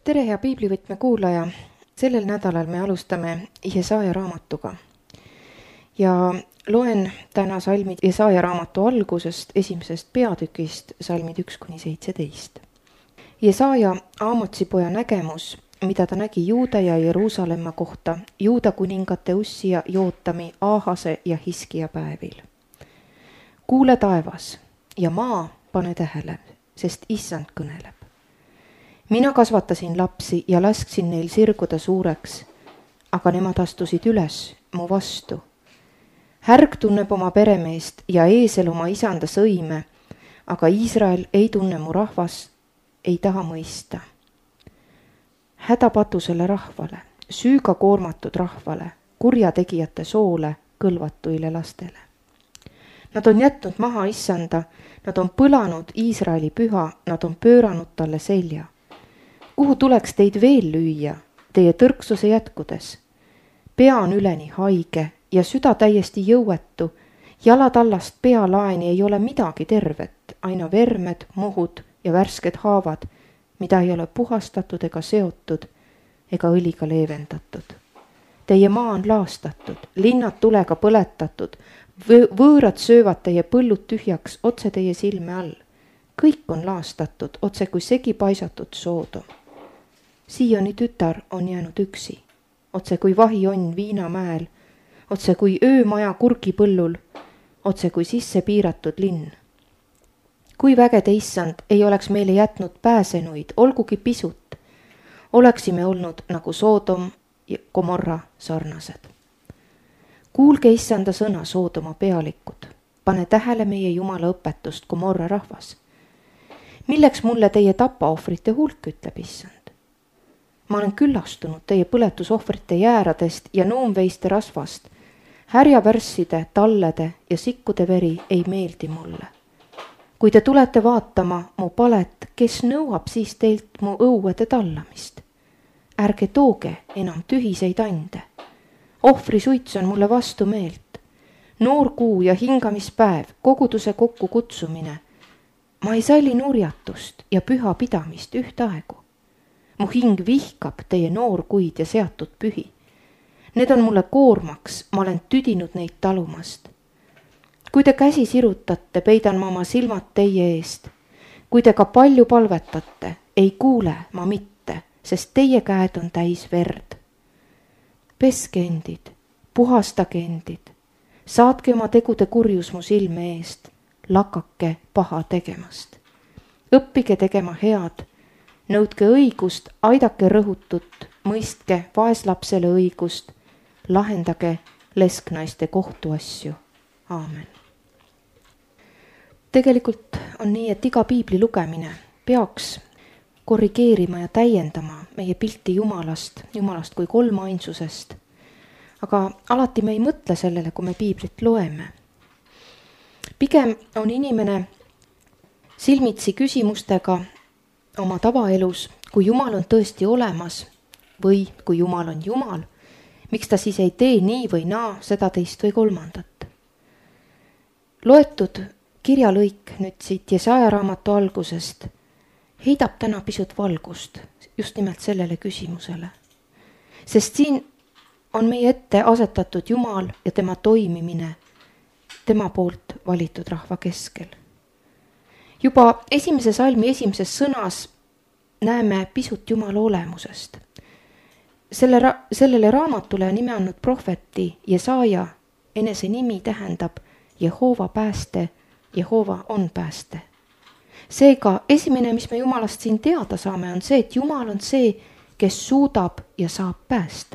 Tere, hea piiblivõtme kuulaja! Sellel nädalal me alustame Jesaja raamatuga. Ja loen täna salmid Jesaja raamatu algusest, esimesest peatükist, salmid 1-17. Jesaja, Aamotsi poja nägemus, mida ta nägi Juuda ja Jeruusalemma kohta, Juuda kuningate Ussia, Jootami, Aahase ja Hiskia päevil. Kuule taevas ja maa, pane tähele, sest Issand kõneleb. Mina kasvatasin lapsi ja lasksin neil sirguda suureks, aga nemad astusid üles mu vastu. Härg tunneb oma peremeest ja eesel oma isanda sõime, aga Iisrael ei tunne mu rahvas, ei taha mõista. Hädapatusele rahvale, süüga koormatud rahvale, kurjategijate soole, kõlvatuile lastele. Nad on jätnud maha Issanda, nad on põlanud Iisraeli püha, nad on pööranud talle selja. Kuhu tuleks teid veel lüüa, teie tõrksuse jätkudes? Pea on üleni haige ja süda täiesti jõuetu, jalad allast pealaeni ei ole midagi tervet, aina vermed, muhud ja värsked haavad, mida ei ole puhastatud ega seotud ega õliga leevendatud. Teie maa on laastatud, linnad tulega põletatud, võõrad söövad teie põllud tühjaks otse teie silme all. Kõik on laastatud, otse kui segi paisatud Soodom. Sioni tütar on jäänud üksi, otse kui vahijonn Viinamäel, otse kui öömaja kurgipõllul, otse kui sisse piiratud linn. Kui vägede Issand ei oleks meile jätnud pääsenuid, olgugi pisut, oleksime olnud nagu Soodom ja Gomorra sarnased. Kuulge Issanda sõna, Soodoma pealikud, pane tähele meie Jumala õpetust, Gomorra rahvas. Milleks mulle teie tapaohvrite hulk, ütleb Issand? Ma olen küllastunud teie põletusohvrite jääradest ja nuumveiste rasvast. Härjavärsside, tallede ja sikkude veri ei meeldi mulle. Kui te tulete vaatama mu palet, kes nõuab siis teilt mu õuede tallamist? Ärge tooge enam tühiseid ande. Ohvrisuits on mulle vastu meelt. Noorkuu ja hingamispäev, koguduse kokku kutsumine. Ma ei salli nurjatust ja püha pidamist ühtaegu. Mu hing vihkab teie noorkuid ja seatud pühi. Need on mulle koormaks, ma olen tüdinud neid talumast. Kui te käsi sirutate, peidan ma oma silmad teie eest. Kui te ka palju palvetate, ei kuule ma mitte, sest teie käed on täis verd. Peske endid, puhastage endid, saatke oma tegude kurjus mu silme eest, lakake paha tegemast. Õppige tegema head, nõudke õigust, aidake rõhutut, mõistke vaeslapsele õigust, lahendage lesknaiste kohtuasju. Aamen. Tegelikult on nii, et iga piibli lugemine peaks korrigeerima ja täiendama meie pilti Jumalast kui kolmainsusest. Aga alati me ei mõtle sellele, kui me piiblit loeme. Pigem on inimene silmitsi küsimustega oma tavaelus, kui Jumal on tõesti olemas või kui Jumal on Jumal, miks ta siis ei tee nii või naa, seda teist või kolmandat. Loetud kirjalõik nüüd siit Jesaja raamatu algusest heidab täna pisut valgust just nimelt sellele küsimusele. Sest siin on meie ette asetatud Jumal ja tema toimimine tema poolt valitud rahva keskel. Juba esimese salmi esimeses sõnas näeme pisut Jumala olemusest. Sellele raamatule nime andnud prohveti Jesaja enese nimi tähendab Jehova pääste, Jehova on pääste. Seega esimene, mis me Jumalast siin teada saame, on see, et Jumal on see, kes suudab ja saab päästa.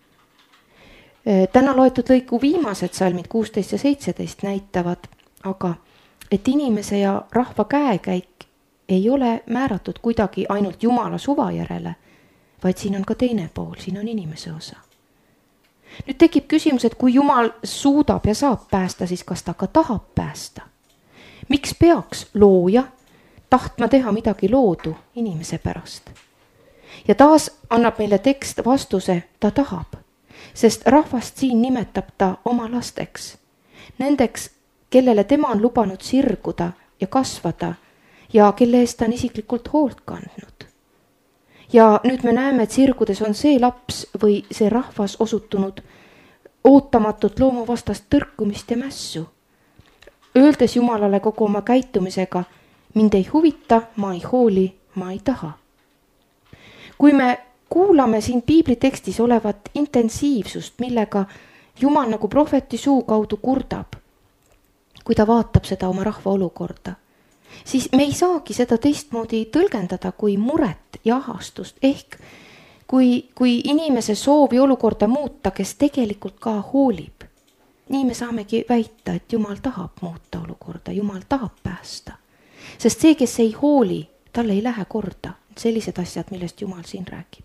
Täna loetud lõiku viimased salmid 16 ja 17 näitavad aga, et inimese ja rahva käekäik ei ole määratud kuidagi ainult Jumala suva järele, vaid siin on ka teine pool, siin on inimese osa. Nüüd tekib küsimus, et kui Jumal suudab ja saab päästa, siis kas ta ka tahab päästa? Miks peaks looja tahtma teha midagi loodu inimese pärast? Ja taas annab meile tekst vastuse, ta tahab, sest rahvast siin nimetab ta oma lasteks. Nendeks, kellele tema on lubanud sirguda ja kasvada ja kelle eest ta on isiklikult hoolt kandnud. Ja nüüd me näeme, et sirgudes on see laps või see rahvas osutunud ootamatut loomuvastast tõrkumist ja mässu. Öeldes Jumalale kogu oma käitumisega, mind ei huvita, ma ei hooli, ma ei taha. Kui me kuulame siin piiblitekstis olevat intensiivsust, millega Jumal nagu prohveti suu kaudu kurdab, kui ta vaatab seda oma rahva olukorda, siis me ei saagi seda teistmoodi tõlgendada kui muret ja ahastust, ehk kui inimese soovi olukorda muuta, kes tegelikult ka hoolib. Nii me saamegi väita, et Jumal tahab muuta olukorda, Jumal tahab päästa. Sest see, kes ei hooli, talle ei lähe korda sellised asjad, millest Jumal siin räägib.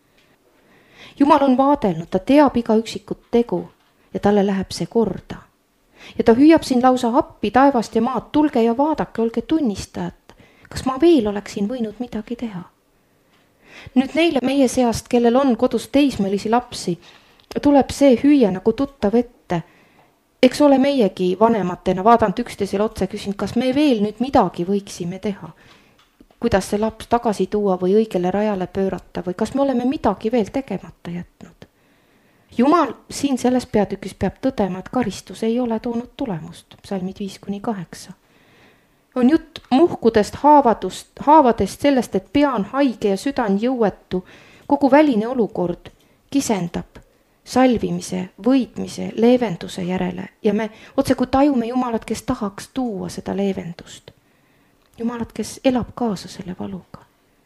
Jumal on vaadelnud, ta teab iga üksikut tegu ja talle läheb see korda. Ja ta hüüab siin lausa appi taevast ja maad, tulge ja vaadake, olge tunnistajad, kas ma veel oleksin võinud midagi teha. Nüüd neile meie seast, kellel on kodus teismelisi lapsi, tuleb see hüüa nagu tuttav ette. Eks ole meiegi vanematena vaadanud üksteisele otse, küsin, kas me veel nüüd midagi võiksime teha. Kuidas see laps tagasi tuua või õigele rajale pöörata või kas me oleme midagi veel tegemata jätnud. Jumal siin selles peatükis peab tõdema, et karistus ei ole toonud tulemust, psalmid 5-8. On jutt muhkudest, haavadest sellest, et pea on haige ja süda on jõuetu, kogu väline olukord kisendab salvimise, võitmise, leevenduse järele ja me otse kui tajume Jumalat, kes tahaks tuua seda leevendust. Jumalat, kes elab kaasa selle valuga.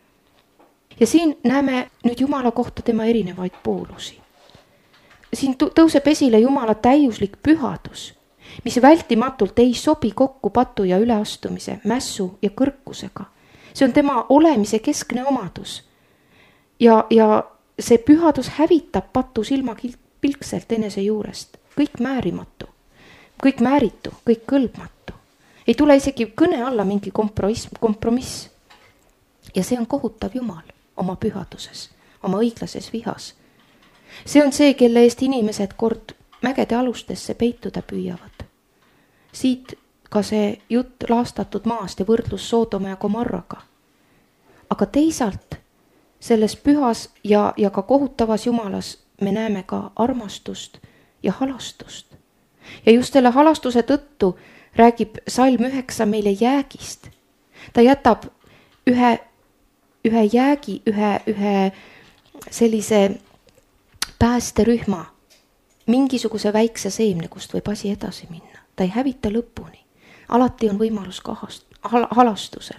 Ja siin näeme nüüd Jumala kohta tema erinevaid poolusi. Siin tõuseb esile Jumala täiuslik pühadus, mis vältimatult ei sobi kokku patu ja üleastumise, mässu ja kõrkusega. See on tema olemise keskne omadus. Ja see pühadus hävitab patu silmapilkselt enese juurest. Kõik määrimatu, kõik määritu, kõik kõlbmatu. Ei tule isegi kõne alla mingi kompromiss. Ja see on kohutav Jumal oma pühaduses, oma õiglases vihas. See on see, kelle eest inimesed kord mägede alustesse peituda püüavad. Siit ka see jutt laastatud maast ja võrdlus Soodoma ja Gomorraga. Aga teisalt selles pühas ja ka kohutavas Jumalas me näeme ka armastust ja halastust. Ja just selle halastuse tõttu räägib Salm 9 meile jäägist. Ta jätab ühe jäägi, ühe sellise päästerühma, mingisuguse väikse seemne, kust võib asi edasi minna. Ta ei hävita lõpuni. Alati on võimalus ka halastusel.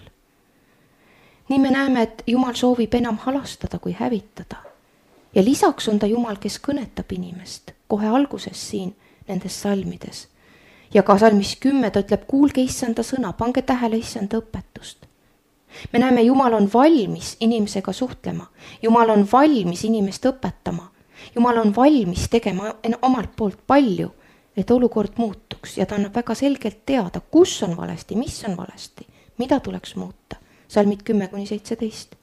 Nii me näeme, et Jumal soovib enam halastada kui hävitada. Ja lisaks on ta Jumal, kes kõnetab inimest kohe alguses siin nendes salmides. Ja ka salmis 10 ta ütleb, kuulge issanda sõna, pange tähele issanda õpetust. Me näeme, Jumal on valmis inimesega suhtlema. Jumal on valmis inimest õpetama. Jumal on valmis tegema omalt poolt palju, et olukord muutuks ja ta annab väga selgelt teada, kus on valesti, mis on valesti, mida tuleks muuta. Salmid 10-17.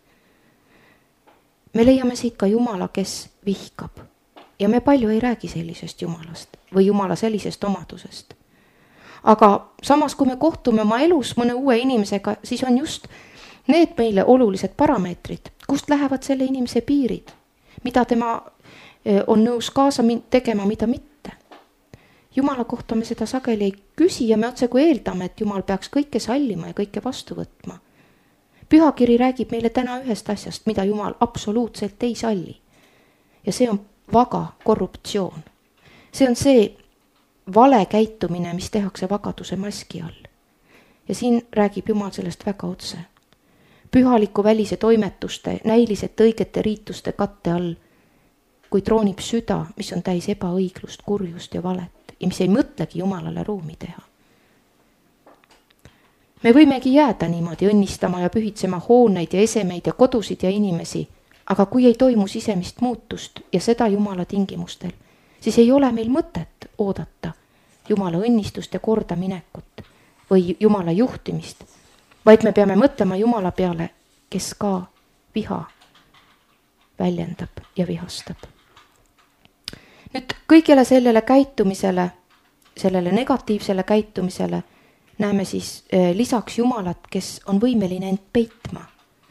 Me leiame siit ka Jumala, kes vihkab ja me palju ei räägi sellisest Jumalast või Jumala sellisest omadusest. Aga samas, kui me kohtume oma elus mõne uue inimesega, siis on just need meile olulised parameetrid, kust lähevad selle inimese piirid, mida tema on nõus kaasa tegema, mida mitte. Jumala kohta me seda sageli ei küsi ja me otse kui eeldame, et Jumal peaks kõike sallima ja kõike vastu võtma. Pühakiri räägib meile täna ühest asjast, mida Jumal absoluutselt ei salli. Ja see on vaga korruptsioon. See on see vale käitumine, mis tehakse vagaduse maski all. Ja siin räägib Jumal sellest väga otse. Pühaliku välise toimetuste, näiliselt õigete riituste katte all, kui troonib süda, mis on täis ebaõiglust, kurjust ja valet ja mis ei mõtlegi Jumalale ruumi teha. Me võimegi jääda niimoodi õnnistama ja pühitsema hooneid ja esemeid ja kodusid ja inimesi, aga kui ei toimu sisemist muutust ja seda Jumala tingimustel, siis ei ole meil mõtet oodata Jumala õnnistust ja korda minekut või Jumala juhtimist, vaid me peame mõtlema Jumala peale, kes ka viha väljendab ja vihastab. Nüüd kõigele sellele käitumisele, sellele negatiivsele käitumisele näeme siis lisaks Jumalat, kes on võimeline end peitma.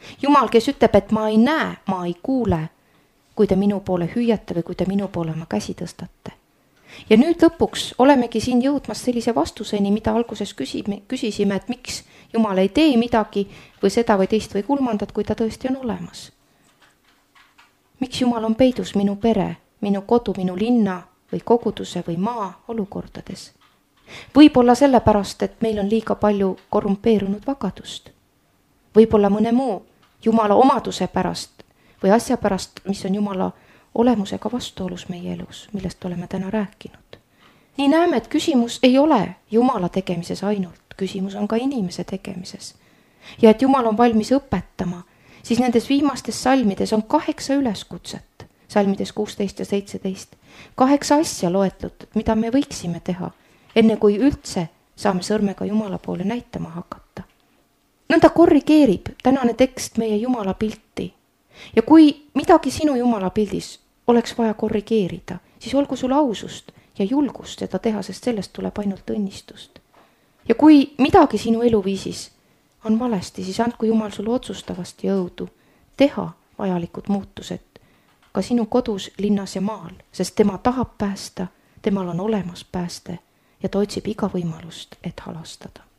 Jumal, kes ütleb, et ma ei näe, ma ei kuule, kui te minu poole hüüate või kui te minu poole oma käsi tõstate. Ja nüüd lõpuks olemegi siin jõudmas sellise vastuseni, mida alguses küsisime, et miks Jumal ei tee midagi või seda või teist või kolmandat, kui ta tõesti on olemas. Miks Jumal on peidus minu pere, minu kodu, minu linna või koguduse või maa olukordades? Võib-olla sellepärast, et meil on liiga palju korrumpeerunud vagadust. Võib-olla mõne muu Jumala omaduse pärast või asja pärast, mis on Jumala olemusega vastuolus meie elus, millest oleme täna rääkinud. Nii näeme, et küsimus ei ole Jumala tegemises ainult, küsimus on ka inimese tegemises. Ja et Jumal on valmis õpetama, siis nendes viimastes salmides on 8 üleskutset, salmides 16 ja 17. 8 asja loetud, mida me võiksime teha, enne kui üldse saame sõrmega Jumala poole näitama hakata. Nõnda korrigeerib tänane tekst meie Jumala pilti. Ja kui midagi sinu Jumala pildis oleks vaja korrigeerida, siis olgu sul ausust ja julgust seda teha, sest sellest tuleb ainult õnnistust. Ja kui midagi sinu eluviisis on valesti, siis andku Jumal sulle otsustavast jõudu teha vajalikud muutused ka sinu kodus, linnas ja maal, sest tema tahab päästa, temal on olemas pääste ja ta otsib iga võimalust, et halastada.